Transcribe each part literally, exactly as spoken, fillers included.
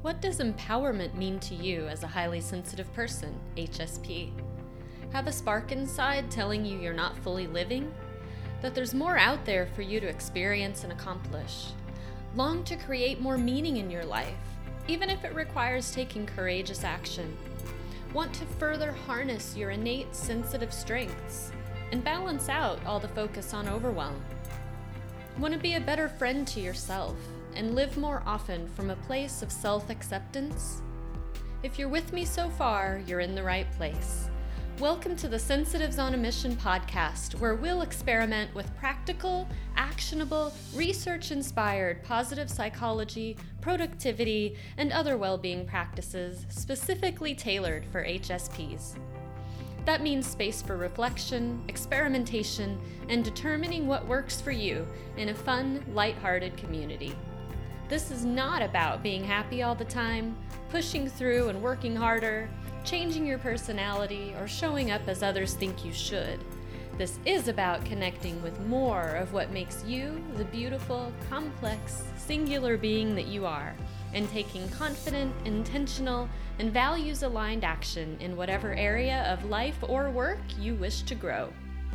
What does empowerment mean to you as a highly sensitive person, H S P? Have a spark inside telling you you're not fully living? That there's more out there for you to experience and accomplish? Long to create more meaning in your life, even if it requires taking courageous action? Want to further harness your innate sensitive strengths and balance out all the focus on overwhelm? Want to be a better friend to yourself and live more often from a place of self-acceptance? If you're with me so far, you're in the right place. Welcome to the Sensitives on a Mission podcast, where we'll experiment with practical, actionable, research-inspired positive psychology, productivity, and other well-being practices specifically tailored for H S Ps. That means space for reflection, experimentation, and determining what works for you in a fun, lighthearted community. This is not about being happy all the time, pushing through and working harder, changing your personality, or showing up as others think you should. This is about connecting with more of what makes you the beautiful, complex, singular being that you are, and taking confident, intentional, and values-aligned action in whatever area of life or work you wish to grow.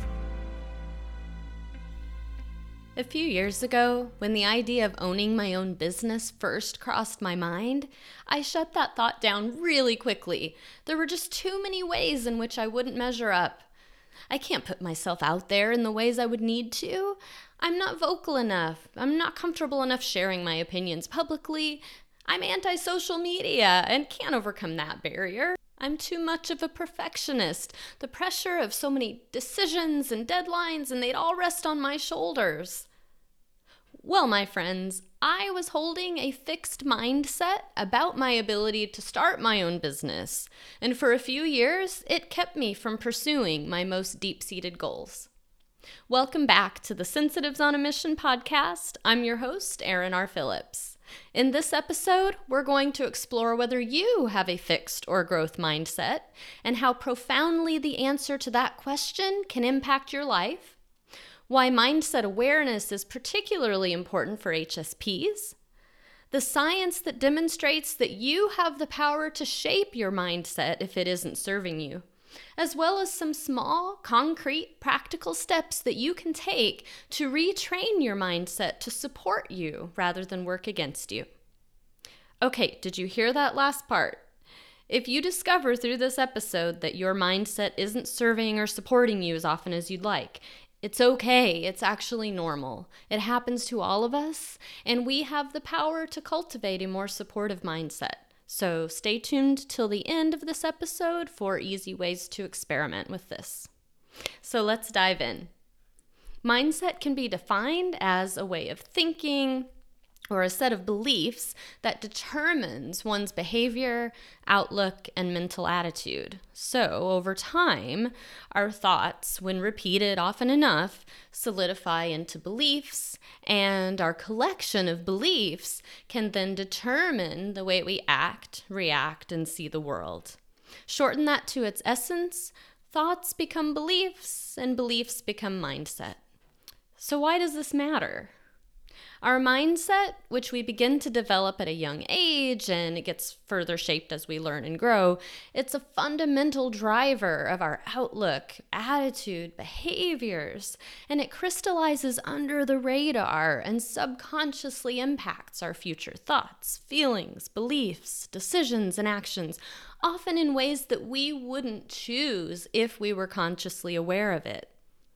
A few years ago, when the idea of owning my own business first crossed my mind, I shut that thought down really quickly. There were just too many ways in which I wouldn't measure up. I can't put myself out there in the ways I would need to. I'm not vocal enough. I'm not comfortable enough sharing my opinions publicly. I'm anti-social media and can't overcome that barrier. I'm too much of a perfectionist. The pressure of so many decisions and deadlines, and they'd all rest on my shoulders. Well, my friends, I was holding a fixed mindset about my ability to start my own business, and for a few years, it kept me from pursuing my most deep-seated goals. Welcome back to the Sensitives on a Mission podcast. I'm your host, Erin R. Phillips. In this episode, we're going to explore whether you have a fixed or growth mindset and how profoundly the answer to that question can impact your life, why mindset awareness is particularly important for H S Ps, the science that demonstrates that you have the power to shape your mindset if it isn't serving you, as well as some small, concrete, practical steps that you can take to retrain your mindset to support you rather than work against you. Okay, did you hear that last part? If you discover through this episode that your mindset isn't serving or supporting you as often as you'd like, it's okay. It's actually normal. It happens to all of us, and we have the power to cultivate a more supportive mindset. So stay tuned till the end of this episode for easy ways to experiment with this. So let's dive in. Mindset can be defined as a way of thinking or a set of beliefs that determines one's behavior, outlook, and mental attitude. So over time, our thoughts, when repeated often enough, solidify into beliefs, and our collection of beliefs can then determine the way we act, react, and see the world. Shorten that to its essence, thoughts become beliefs, and beliefs become mindset. So why does this matter? Our mindset, which we begin to develop at a young age, and it gets further shaped as we learn and grow, it's a fundamental driver of our outlook, attitude, behaviors, and it crystallizes under the radar and subconsciously impacts our future thoughts, feelings, beliefs, decisions, and actions, often in ways that we wouldn't choose if we were consciously aware of it.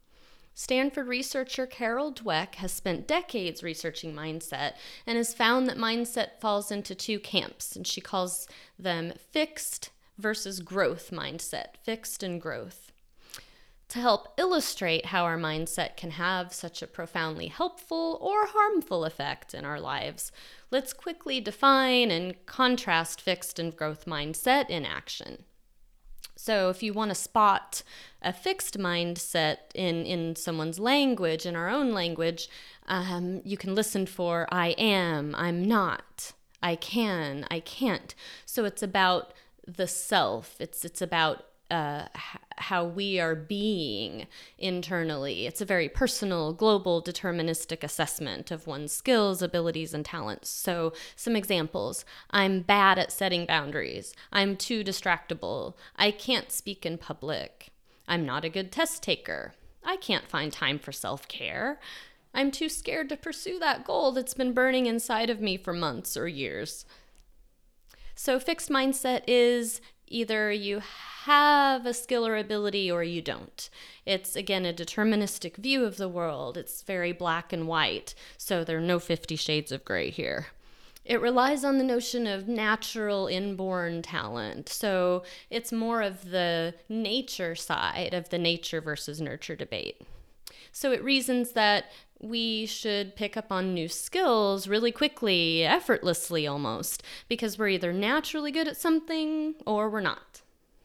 Stanford researcher Carol Dweck has spent decades researching mindset and has found that mindset falls into two camps, and she calls them fixed versus growth mindset, fixed and growth. To help illustrate how our mindset can have such a profoundly helpful or harmful effect in our lives, let's quickly define and contrast fixed and growth mindset in action. So if you want to spot a fixed mindset in, in someone's language, in our own language, um, you can listen for I am, I'm not, I can, I can't. So it's about the self. It's it's about uh, h- how we are being internally. It's a very personal, global, deterministic assessment of one's skills, abilities, and talents. So some examples. I'm bad at setting boundaries. I'm too distractible. I can't speak in public. I'm not a good test taker. I can't find time for self-care. I'm too scared to pursue that goal that's been burning inside of me for months or years. So fixed mindset is either you have a skill or ability or you don't. It's, again, a deterministic view of the world. It's very black and white, so there are no fifty shades of gray here. It relies on the notion of natural inborn talent. So it's more of the nature side of the nature versus nurture debate. So it reasons that we should pick up on new skills really quickly, effortlessly almost, because we're either naturally good at something or we're not.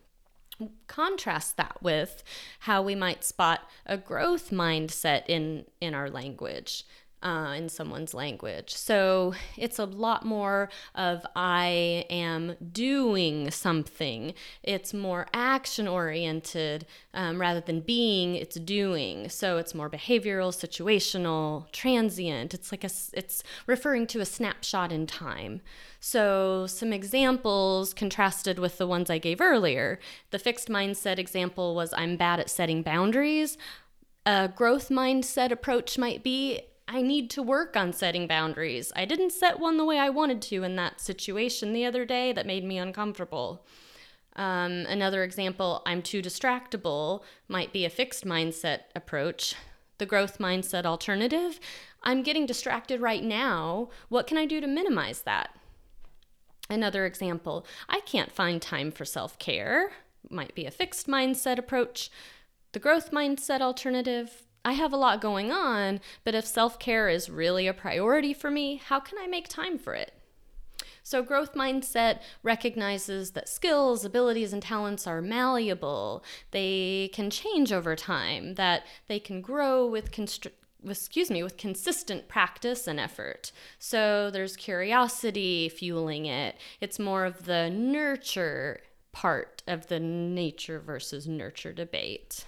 Contrast that with how we might spot a growth mindset in, in our language. Uh, in someone's language. So it's a lot more of I am doing something. It's more action oriented um, rather than being, it's doing. So it's more behavioral, situational, transient. It's like a, it's referring to a snapshot in time. So some examples contrasted with the ones I gave earlier. The fixed mindset example was I'm bad at setting boundaries. A growth mindset approach might be I need to work on setting boundaries. I didn't set one the way I wanted to in that situation the other day that made me uncomfortable. Um, another example, I'm too distractible, might be a fixed mindset approach. The growth mindset alternative, I'm getting distracted right now. What can I do to minimize that? Another example, I can't find time for self-care, might be a fixed mindset approach. The growth mindset alternative, I have a lot going on, but if self-care is really a priority for me, how can I make time for it? So growth mindset recognizes that skills, abilities, and talents are malleable. They can change over time, that they can grow with constr- with, excuse me, with consistent practice and effort. So there's curiosity fueling it. It's more of the nurture part of the nature versus nurture debate.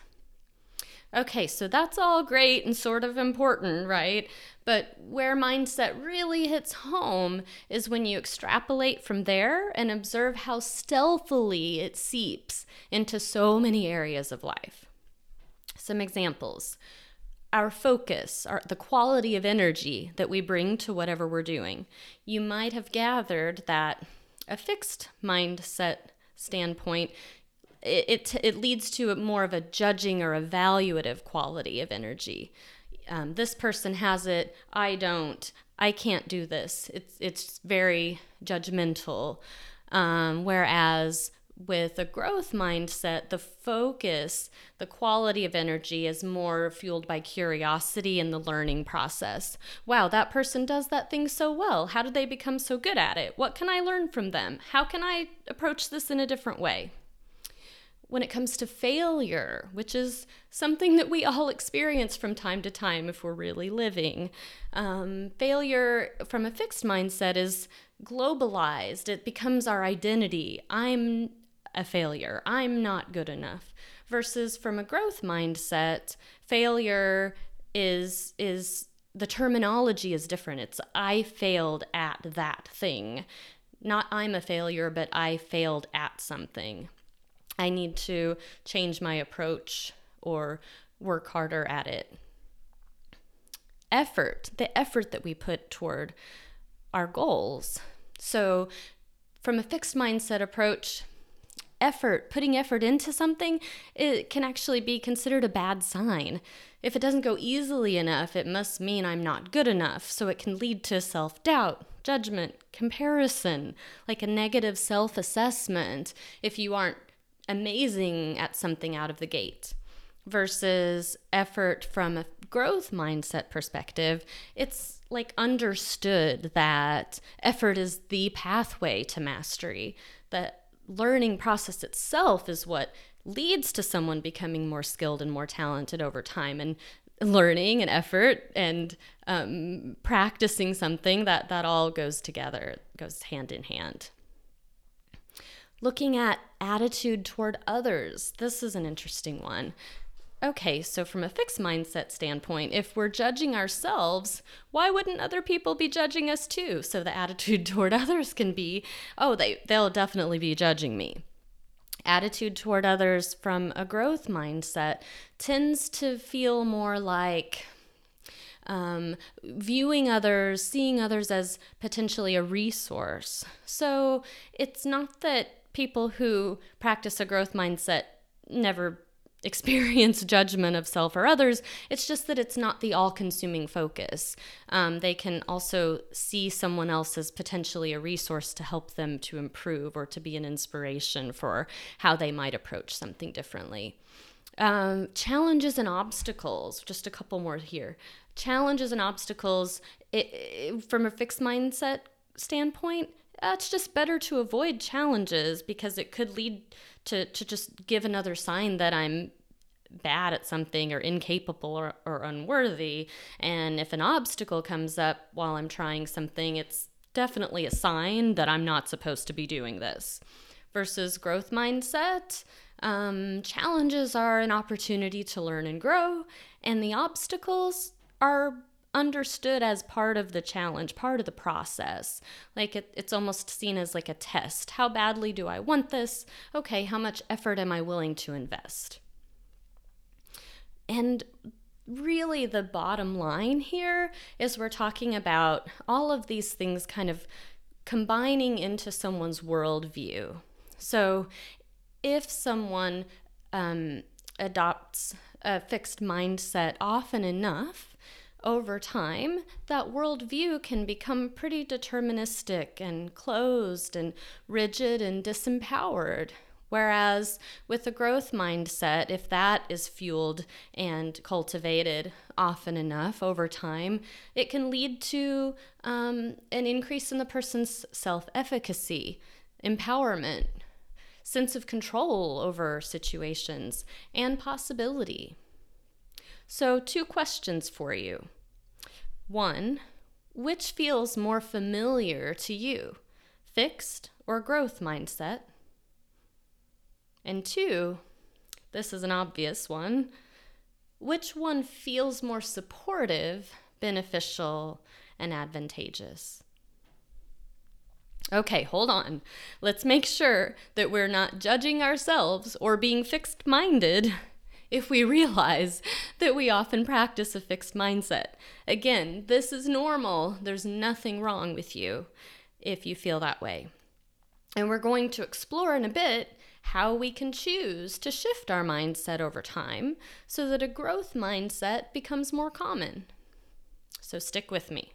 Okay, so that's all great and sort of important, right? But where mindset really hits home is when you extrapolate from there and observe how stealthily it seeps into so many areas of life. Some examples. Our focus, our, the quality of energy that we bring to whatever we're doing. You might have gathered that a fixed mindset standpoint It, it it leads to a more of a judging or evaluative quality of energy. Um, this person has it, I don't. I can't do this. It's it's very judgmental. Um, whereas with a growth mindset, the focus, the quality of energy is more fueled by curiosity and the learning process. Wow, that person does that thing so well. How did they become so good at it? What can I learn from them? How can I approach this in a different way? When it comes to failure, which is something that we all experience from time to time if we're really living, um, failure from a fixed mindset is globalized. It becomes our identity. I'm a failure. I'm not good enough. Versus from a growth mindset, failure is is the terminology is different. It's I failed at that thing. Not I'm a failure, but I failed at something. I need to change my approach or work harder at it. Effort, the effort that we put toward our goals. So from a fixed mindset approach, effort, putting effort into something, it can actually be considered a bad sign. If it doesn't go easily enough, it must mean I'm not good enough. So it can lead to self-doubt, judgment, comparison, like a negative self-assessment if you aren't amazing at something out of the gate. Versus effort from a growth mindset perspective, it's like understood that effort is the pathway to mastery. The learning process itself is what leads to someone becoming more skilled and more talented over time. And learning and effort and um, practicing something, that, that all goes together, it goes hand in hand. Looking at attitude toward others. This is an interesting one. Okay, so from a fixed mindset standpoint, if we're judging ourselves, why wouldn't other people be judging us too? So the attitude toward others can be, oh, they, they'll definitely be judging me. Attitude toward others from a growth mindset tends to feel more like um, viewing others, seeing others as potentially a resource. So it's not that people who practice a growth mindset never experience judgment of self or others. It's just that it's not the all-consuming focus. Um, they can also see someone else as potentially a resource to help them to improve or to be an inspiration for how they might approach something differently. Um, challenges and obstacles, just a couple more here. Challenges and obstacles, it, it, from a fixed mindset standpoint, uh, it's just better to avoid challenges because it could lead to, to just give another sign that I'm bad at something or incapable or, or unworthy. And if an obstacle comes up while I'm trying something, it's definitely a sign that I'm not supposed to be doing this. Versus growth mindset, um, challenges are an opportunity to learn and grow, and the obstacles are understood as part of the challenge, part of the process. Like it, it's almost seen as like a test. How badly do I want this? Okay, how much effort am I willing to invest? And really the bottom line here is we're talking about all of these things kind of combining into someone's worldview. So if someone um, adopts a fixed mindset often enough, over time, that worldview can become pretty deterministic and closed and rigid and disempowered. Whereas with a growth mindset, if that is fueled and cultivated often enough over time, it can lead to um, an increase in the person's self-efficacy, empowerment, sense of control over situations, and possibility. So two questions for you. One, which feels more familiar to you, fixed or growth mindset? And two, this is an obvious one, which one feels more supportive, beneficial, and advantageous? Okay, hold on. Let's make sure that we're not judging ourselves or being fixed-minded if we realize that we often practice a fixed mindset. Again, this is normal. There's nothing wrong with you if you feel that way. And we're going to explore in a bit how we can choose to shift our mindset over time so that a growth mindset becomes more common. So stick with me.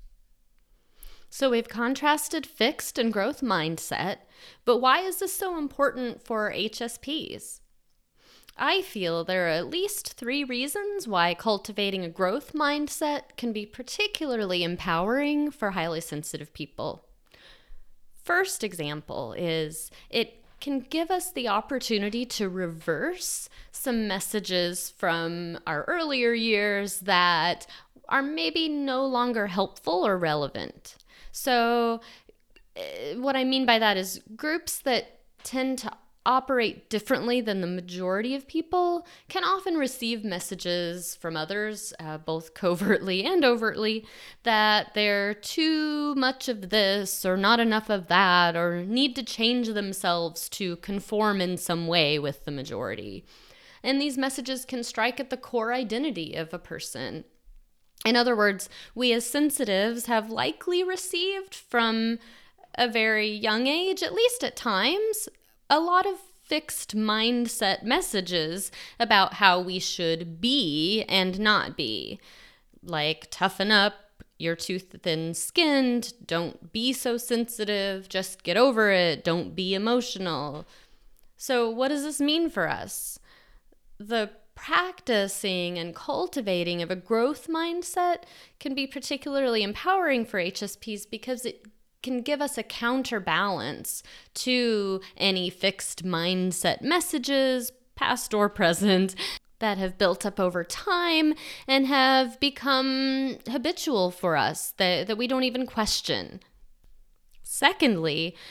So we've contrasted fixed and growth mindset, but why is this so important for H S Ps? I feel there are at least three reasons why cultivating a growth mindset can be particularly empowering for highly sensitive people. First example is it can give us the opportunity to reverse some messages from our earlier years that are maybe no longer helpful or relevant. So uh, what I mean by that is groups that tend to operate differently than the majority of people can often receive messages from others, uh, both covertly and overtly, that they're too much of this or not enough of that or need to change themselves to conform in some way with the majority. And these messages can strike at the core identity of a person. In other words, we as sensitives have likely received from a very young age, at least at times, a lot of fixed mindset messages about how we should be and not be. Like, toughen up, you're too thin-skinned, don't be so sensitive, just get over it, don't be emotional. So what does this mean for us? The practicing and cultivating of a growth mindset can be particularly empowering for H S Ps because it can give us a counterbalance to any fixed mindset messages, past or present, that have built up over time and have become habitual for us, that, that we don't even question. Secondly,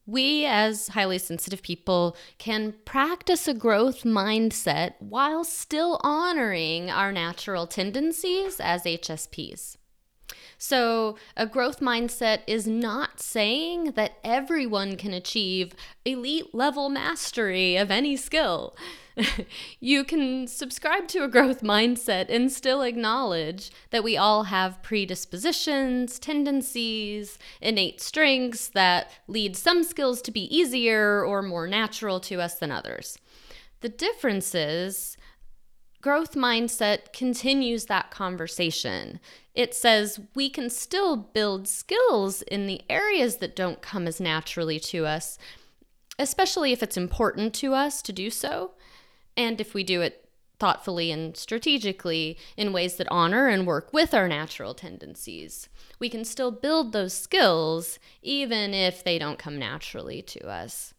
We, as highly sensitive people, can practice a growth mindset while still honoring our natural tendencies as H S Ps. So, a growth mindset is not saying that everyone can achieve elite level mastery of any skill. You can subscribe to a growth mindset and still acknowledge that we all have predispositions, tendencies, innate strengths that lead some skills to be easier or more natural to us than others. The difference is growth mindset continues that conversation. It says we can still build skills in the areas that don't come as naturally to us, especially if it's important to us to do so, and if we do it thoughtfully and strategically in ways that honor and work with our natural tendencies. We can still build those skills even if they don't come naturally to us.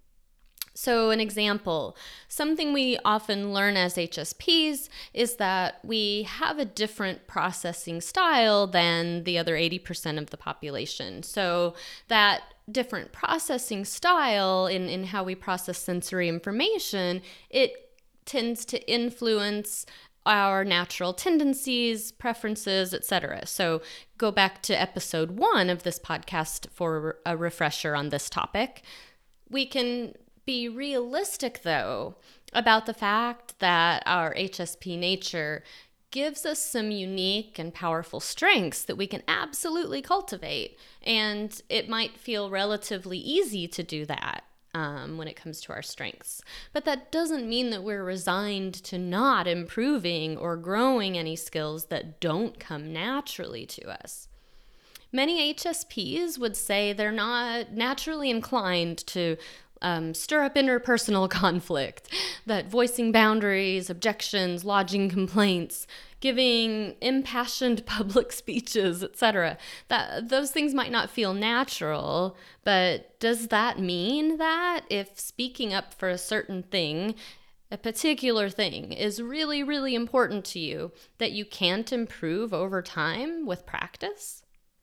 So an example, something we often learn as H S Ps is that we have a different processing style than the other eighty percent of the population. So that different processing style in, in how we process sensory information, it tends to influence our natural tendencies, preferences, et cetera. So go back to episode one of this podcast for a refresher on this topic. We can be realistic, though, about the fact that our H S P nature gives us some unique and powerful strengths that we can absolutely cultivate. And it might feel relatively easy to do that. Um, when it comes to our strengths. But that doesn't mean that we're resigned to not improving or growing any skills that don't come naturally to us. Many H S Ps would say they're not naturally inclined to um, stir up interpersonal conflict, that voicing boundaries, objections, lodging complaints, giving impassioned public speeches, et cetera. That those things might not feel natural, but does that mean that if speaking up for a certain thing, a particular thing, is really, really important to you, that you can't improve over time with practice?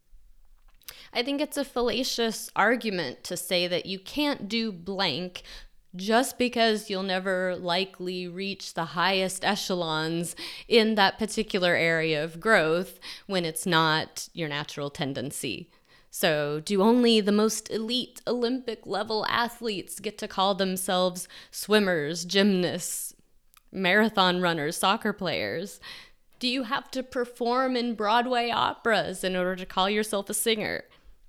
I think it's a fallacious argument to say that you can't do blank just because you'll never likely reach the highest echelons in that particular area of growth when it's not your natural tendency. So do only the most elite Olympic level athletes get to call themselves swimmers, gymnasts, marathon runners, soccer players? Do you have to perform in Broadway operas in order to call yourself a singer?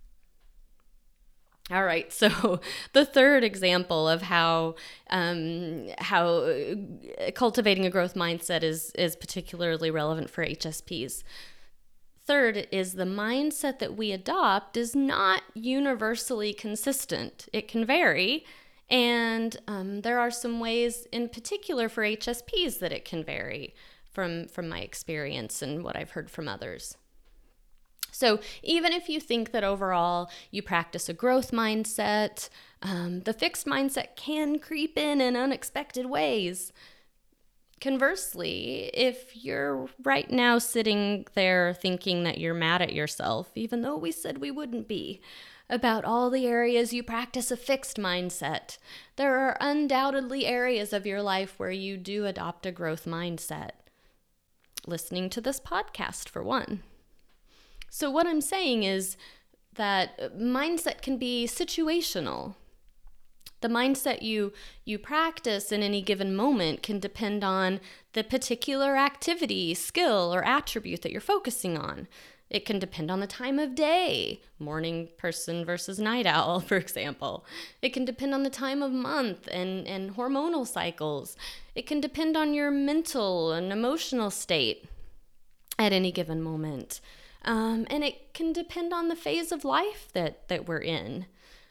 All right, so the third example of how um, how cultivating a growth mindset is is particularly relevant for H S Ps. Third is the mindset that we adopt is not universally consistent. It can vary, and um, there are some ways in particular for H S Ps that it can vary from, from my experience and what I've heard from others. So even if you think that overall you practice a growth mindset, um, the fixed mindset can creep in in unexpected ways. Conversely, if you're right now sitting there thinking that you're mad at yourself, even though we said we wouldn't be, about all the areas you practice a fixed mindset, there are undoubtedly areas of your life where you do adopt a growth mindset. Listening to this podcast, for one. So what I'm saying is that mindset can be situational. The mindset you you practice in any given moment can depend on the particular activity, skill, or attribute that you're focusing on. It can depend on the time of day, morning person versus night owl, for example. It can depend on the time of month and, and hormonal cycles. It can depend on your mental and emotional state at any given moment. Um, and it can depend on the phase of life that, that we're in.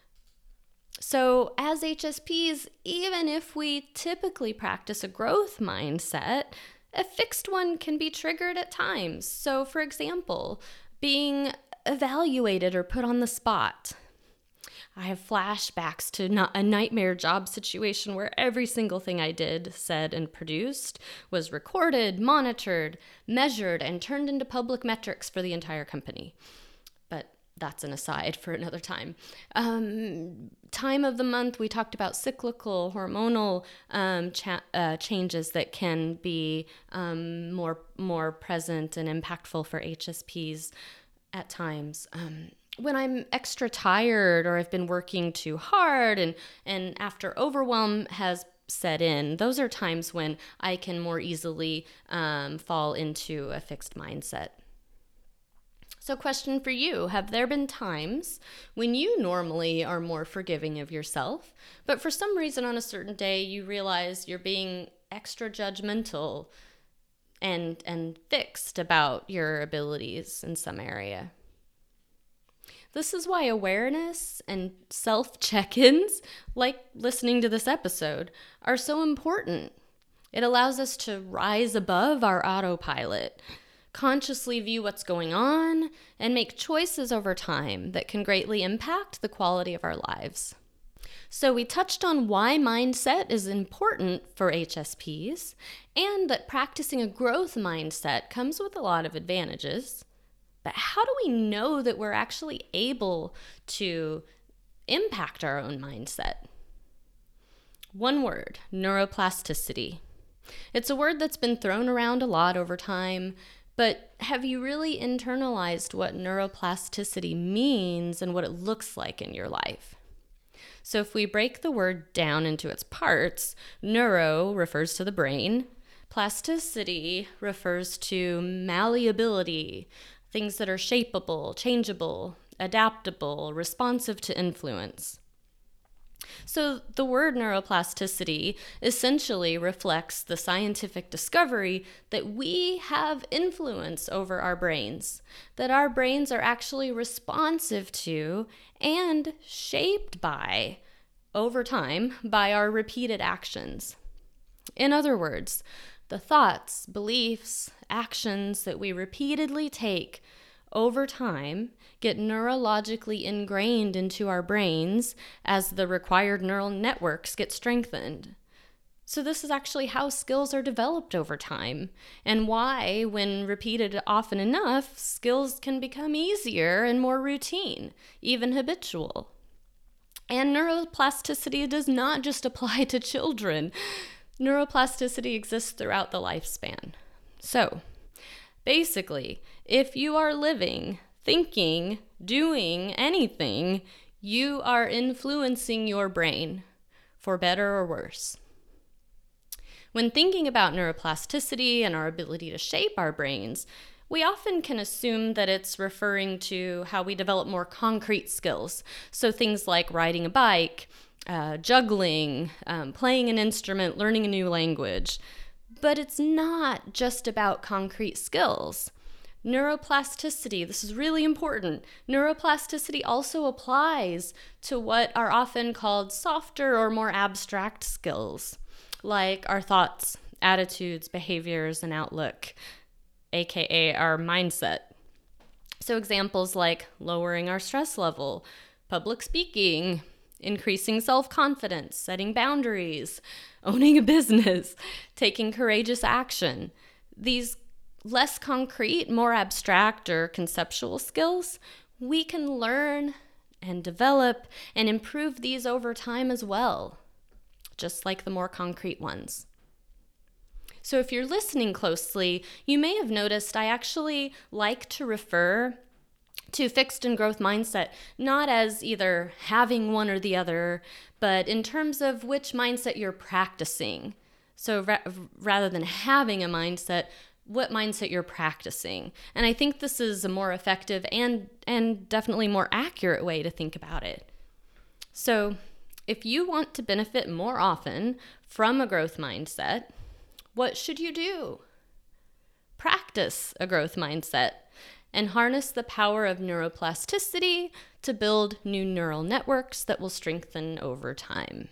So as H S Ps, even if we typically practice a growth mindset, a fixed one can be triggered at times. So for example, being evaluated or put on the spot. I have flashbacks to a nightmare job situation where every single thing I did, said, and produced was recorded, monitored, measured, and turned into public metrics for the entire company. But that's an aside for another time. Um, time of the month, we talked about cyclical, hormonal um, cha- uh, changes that can be um, more more present and impactful for H S Ps at times. Um, when I'm extra tired or I've been working too hard and, and after overwhelm has set in, those are times when I can more easily um, fall into a fixed mindset. So question for you, have there been times when you normally are more forgiving of yourself, but for some reason on a certain day you realize you're being extra judgmental and and fixed about your abilities in some area? This is why awareness and self-check-ins, like listening to this episode, are so important. It allows us to rise above our autopilot, consciously view what's going on, and make choices over time that can greatly impact the quality of our lives. So we touched on why mindset is important for H S Ps, and that practicing a growth mindset comes with a lot of advantages. But how do we know that we're actually able to impact our own mindset? One word, neuroplasticity. It's a word that's been thrown around a lot over time, but have you really internalized what neuroplasticity means and what it looks like in your life? So if we break the word down into its parts, neuro refers to the brain, plasticity refers to malleability, things that are shapeable, changeable, adaptable, responsive to influence. So the word neuroplasticity essentially reflects the scientific discovery that we have influence over our brains, that our brains are actually responsive to and shaped by, over time, by our repeated actions. In other words, the thoughts, beliefs, actions that we repeatedly take over time get neurologically ingrained into our brains as the required neural networks get strengthened. So this is actually how skills are developed over time, and why, when repeated often enough, skills can become easier and more routine, even habitual. And neuroplasticity does not just apply to children. Neuroplasticity exists throughout the lifespan. So, basically, if you are living, thinking, doing anything, you are influencing your brain, for better or worse. When thinking about neuroplasticity and our ability to shape our brains, we often can assume that it's referring to how we develop more concrete skills. So things like riding a bike, uh, juggling, um, playing an instrument, learning a new language. But it's not just about concrete skills. Neuroplasticity, this is really important. Neuroplasticity also applies to what are often called softer or more abstract skills, like our thoughts, attitudes, behaviors, and outlook, aka our mindset. So examples like lowering our stress level, public speaking, increasing self-confidence, setting boundaries, owning a business, taking courageous action. These less concrete, more abstract or conceptual skills, we can learn and develop and improve these over time as well, just like the more concrete ones. So if you're listening closely, you may have noticed I actually like to refer to fixed and growth mindset, not as either having one or the other, but in terms of which mindset you're practicing. So ra- rather than having a mindset, what mindset you're practicing. And I think this is a more effective and and definitely more accurate way to think about it. So if you want to benefit more often from a growth mindset, what should you do? Practice a growth mindset and harness the power of neuroplasticity to build new neural networks that will strengthen over time.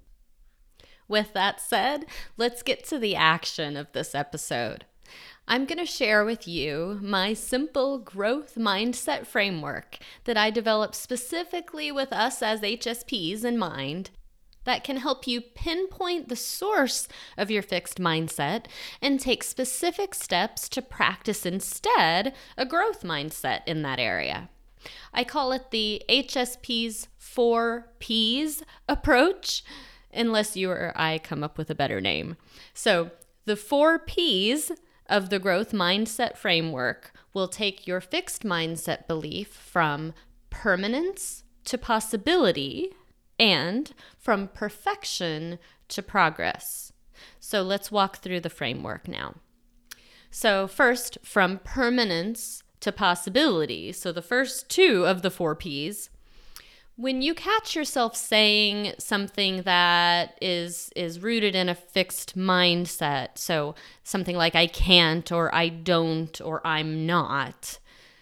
With that said, let's get to the action of this episode. I'm going to share with you my simple growth mindset framework that I developed specifically with us as H S Ps in mind that can help you pinpoint the source of your fixed mindset and take specific steps to practice instead a growth mindset in that area. I call it the H S P's four P's approach, unless you or I come up with a better name. So the four P's of the growth mindset framework will take your fixed mindset belief from permanence to possibility and from perfection to progress. So let's walk through the framework now. So first, from permanence to possibility. So the first two of the four P's. When you catch yourself saying something that is is rooted in a fixed mindset, so something like I can't or I don't or I'm not,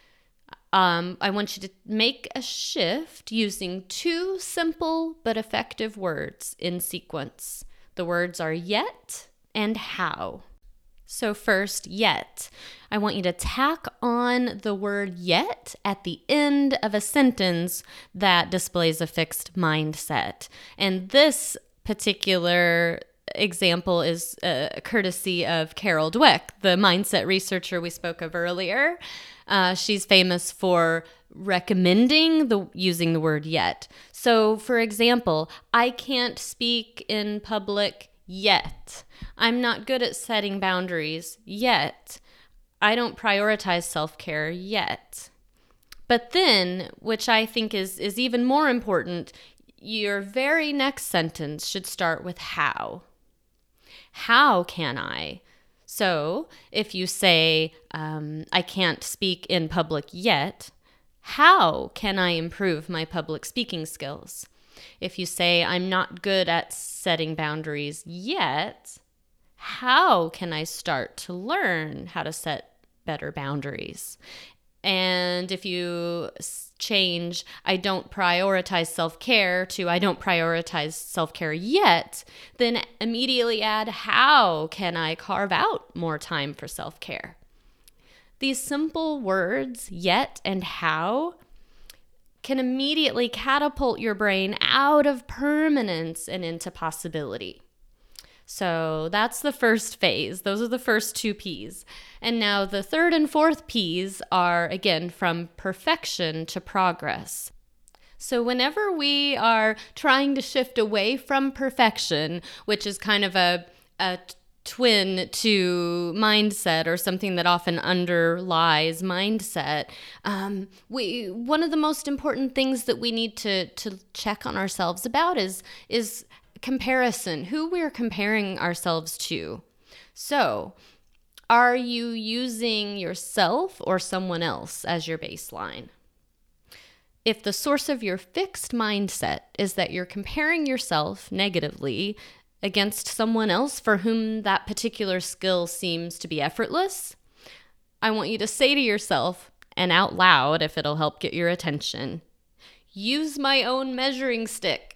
um, I want you to make a shift using two simple but effective words in sequence. The words are yet and how. So first, yet. I want you to tack on the word yet at the end of a sentence that displays a fixed mindset. And this particular example is uh, courtesy of Carol Dweck, the mindset researcher we spoke of earlier. Uh, she's famous for recommending the using the word yet. So, for example, I can't speak in public yet. I'm not good at setting boundaries yet. I don't prioritize self-care yet. But then, which I think is, is even more important, your very next sentence should start with how. How can I? So if you say, um, I can't speak in public yet, how can I improve my public speaking skills? If you say, I'm not good at setting boundaries yet, how can I start to learn how to set better boundaries? And if you change, I don't prioritize self-care to I don't prioritize self-care yet, then immediately add, how can I carve out more time for self-care? These simple words, yet and how, can immediately catapult your brain out of permanence and into possibility. So that's the first phase. Those are the first two P's. And now the third and fourth P's are, again, from perfection to progress. So whenever we are trying to shift away from perfection, which is kind of a, a twin to mindset or something that often underlies mindset, um, we one of the most important things that we need to to check on ourselves about is is comparison, who we're comparing ourselves to. So, are you using yourself or someone else as your baseline? If the source of your fixed mindset is that you're comparing yourself negatively against someone else for whom that particular skill seems to be effortless, I want you to say to yourself, and out loud if it'll help get your attention, use my own measuring stick.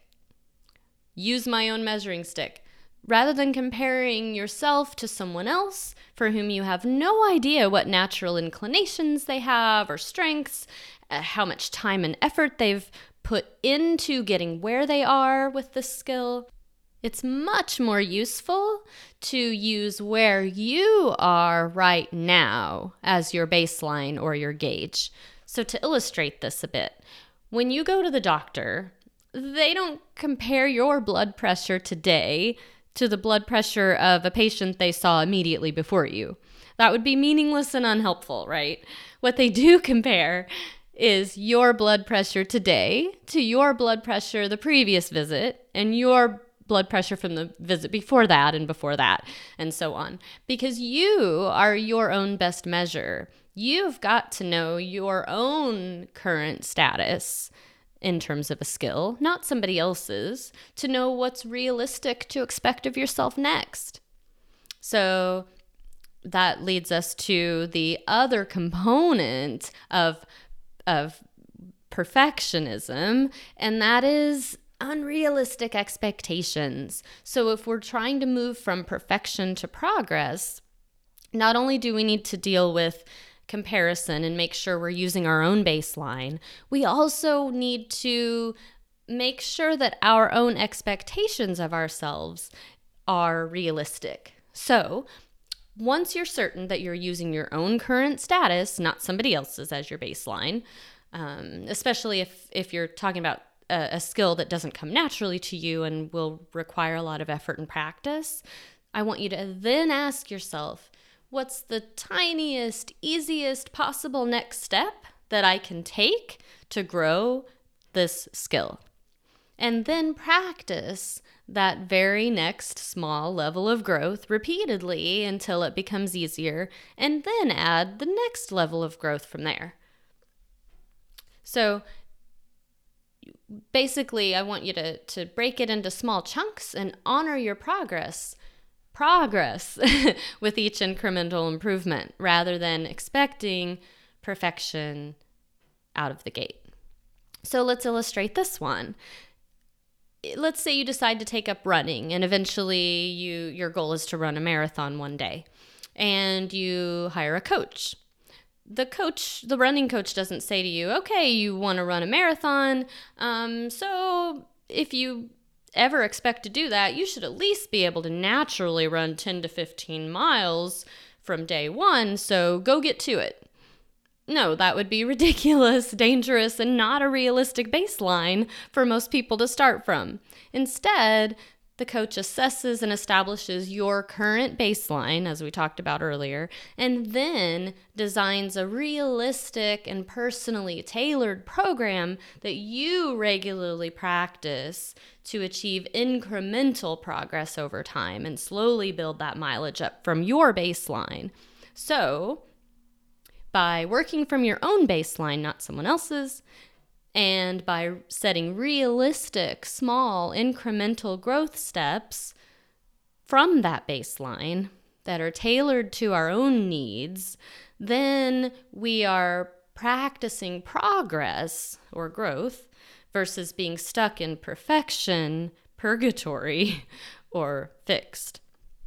Use my own measuring stick. Rather than comparing yourself to someone else for whom you have no idea what natural inclinations they have or strengths, uh, how much time and effort they've put into getting where they are with this skill, it's much more useful to use where you are right now as your baseline or your gauge. So to illustrate this a bit, when you go to the doctor, they don't compare your blood pressure today to the blood pressure of a patient they saw immediately before you. That would be meaningless and unhelpful, right? What they do compare is your blood pressure today to your blood pressure the previous visit and your blood pressure from the visit before that and before that and so on. Because you are your own best measure. You've got to know your own current status in terms of a skill, not somebody else's, to know what's realistic to expect of yourself next. So that leads us to the other component of, of perfectionism, and that is unrealistic expectations. So if we're trying to move from perfection to progress, not only do we need to deal with comparison and make sure we're using our own baseline, we also need to make sure that our own expectations of ourselves are realistic. So once you're certain that you're using your own current status, not somebody else's as your baseline, um, especially if, if you're talking about a, a skill that doesn't come naturally to you and will require a lot of effort and practice. I want you to then ask yourself, what's the tiniest, easiest possible next step that I can take to grow this skill? And then practice that very next small level of growth repeatedly until it becomes easier, and then add the next level of growth from there. So basically, I want you to, to break it into small chunks and honor your progress. Progress with each incremental improvement rather than expecting perfection out of the gate. So let's illustrate this one. Let's say you decide to take up running and eventually you your goal is to run a marathon one day and you hire a coach. The coach, the running coach doesn't say to you, okay, you want to run a marathon, um, so if you ever expect to do that, you should at least be able to naturally run ten to fifteen miles from day one, so go get to it. No, that would be ridiculous, dangerous, and not a realistic baseline for most people to start from. Instead, the coach assesses and establishes your current baseline, as we talked about earlier, and then designs a realistic and personally tailored program that you regularly practice to achieve incremental progress over time and slowly build that mileage up from your baseline. So, by working from your own baseline, not someone else's, and by setting realistic, small, incremental growth steps from that baseline that are tailored to our own needs, then we are practicing progress or growth versus being stuck in perfection, purgatory, or fixed.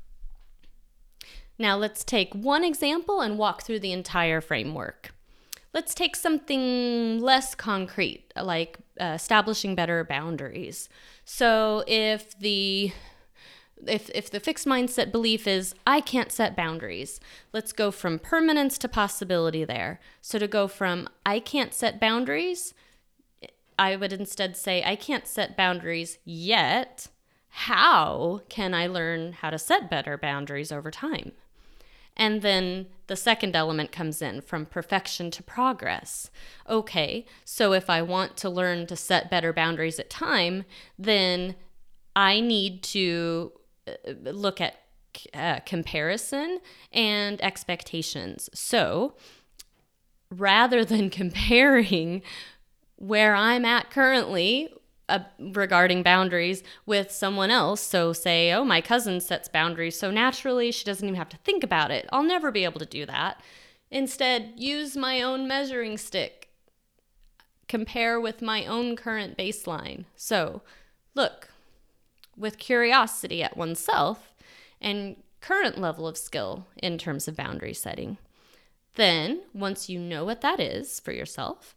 Now let's take one example and walk through the entire framework. Let's take something less concrete, like uh, establishing better boundaries. So if the if if the fixed mindset belief is, I can't set boundaries, let's go from permanence to possibility there. So to go from I can't set boundaries, I would instead say, I can't set boundaries yet. How can I learn how to set better boundaries over time? And then the second element comes in, from perfection to progress. Okay, so if I want to learn to set better boundaries at time, then I need to look at uh, comparison and expectations. So rather than comparing where I'm at currently Uh, regarding boundaries with someone else. So say, oh, my cousin sets boundaries so naturally she doesn't even have to think about it. I'll never be able to do that. Instead, use my own measuring stick. Compare with my own current baseline. So look, with curiosity at oneself and current level of skill in terms of boundary setting. Then, once you know what that is for yourself,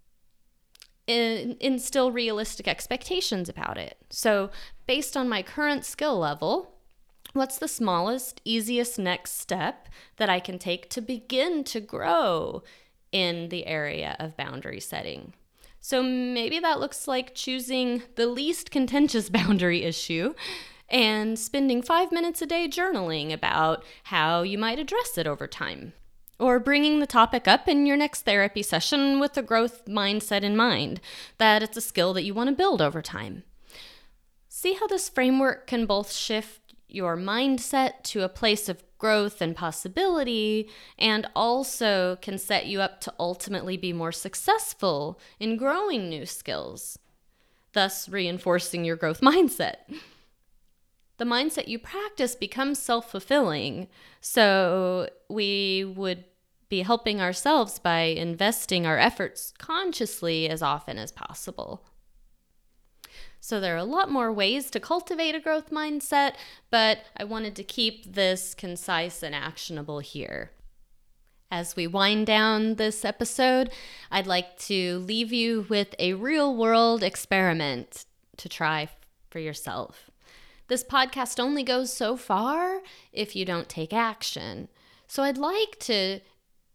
In, instill realistic expectations about it. So based on my current skill level, what's the smallest, easiest next step that I can take to begin to grow in the area of boundary setting? So maybe that looks like choosing the least contentious boundary issue and spending five minutes a day journaling about how you might address it over time. Or bringing the topic up in your next therapy session with a growth mindset in mind, that it's a skill that you want to build over time. See how this framework can both shift your mindset to a place of growth and possibility, and also can set you up to ultimately be more successful in growing new skills, thus reinforcing your growth mindset. The mindset you practice becomes self-fulfilling, so we would be helping ourselves by investing our efforts consciously as often as possible. So there are a lot more ways to cultivate a growth mindset, but I wanted to keep this concise and actionable here. As we wind down this episode, I'd like to leave you with a real-world experiment to try for yourself. This podcast only goes so far if you don't take action. So I'd like to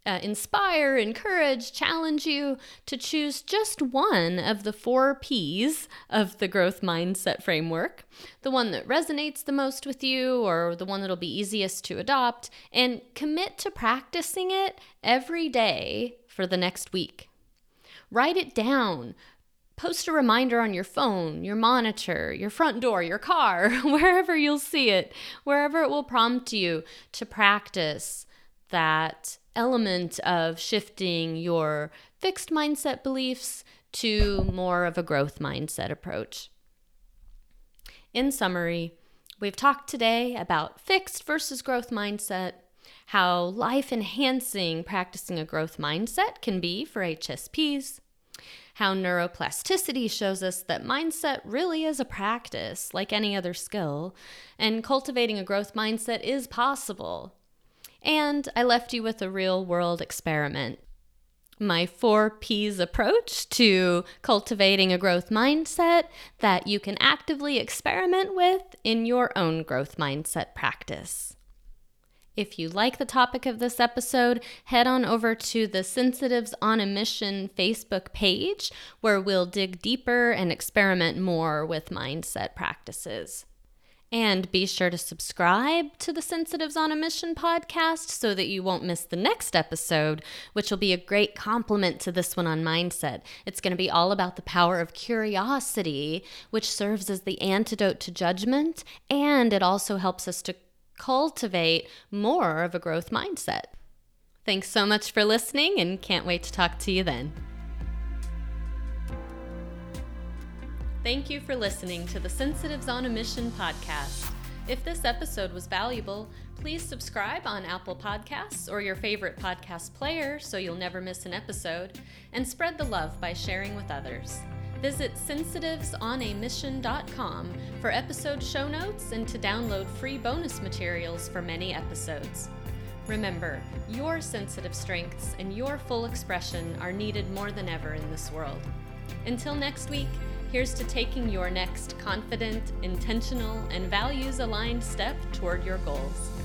uh, inspire, encourage, challenge you to choose just one of the four P's of the growth mindset framework, the one that resonates the most with you or the one that'll be easiest to adopt, and commit to practicing it every day for the next week. Write it down. Post a reminder on your phone, your monitor, your front door, your car, wherever you'll see it, wherever it will prompt you to practice that element of shifting your fixed mindset beliefs to more of a growth mindset approach. In summary, we've talked today about fixed versus growth mindset, how life-enhancing practicing a growth mindset can be for H S Ps, how neuroplasticity shows us that mindset really is a practice like any other skill, and cultivating a growth mindset is possible. And I left you with a real-world experiment. My four P's approach to cultivating a growth mindset that you can actively experiment with in your own growth mindset practice. If you like the topic of this episode, head on over to the Sensitives on a Mission Facebook page, where we'll dig deeper and experiment more with mindset practices. And be sure to subscribe to the Sensitives on a Mission podcast so that you won't miss the next episode, which will be a great complement to this one on mindset. It's going to be all about the power of curiosity, which serves as the antidote to judgment, and it also helps us to cultivate more of a growth mindset. Thanks so much for listening, and can't wait to talk to you then. Thank you for listening to the Sensitives on a Mission podcast. If this episode was valuable, please subscribe on Apple Podcasts or your favorite podcast player so you'll never miss an episode, and spread the love by sharing with others. Visit sensitives on a mission dot com for episode show notes and to download free bonus materials for many episodes. Remember, your sensitive strengths and your full expression are needed more than ever in this world. Until next week, here's to taking your next confident, intentional, and values-aligned step toward your goals.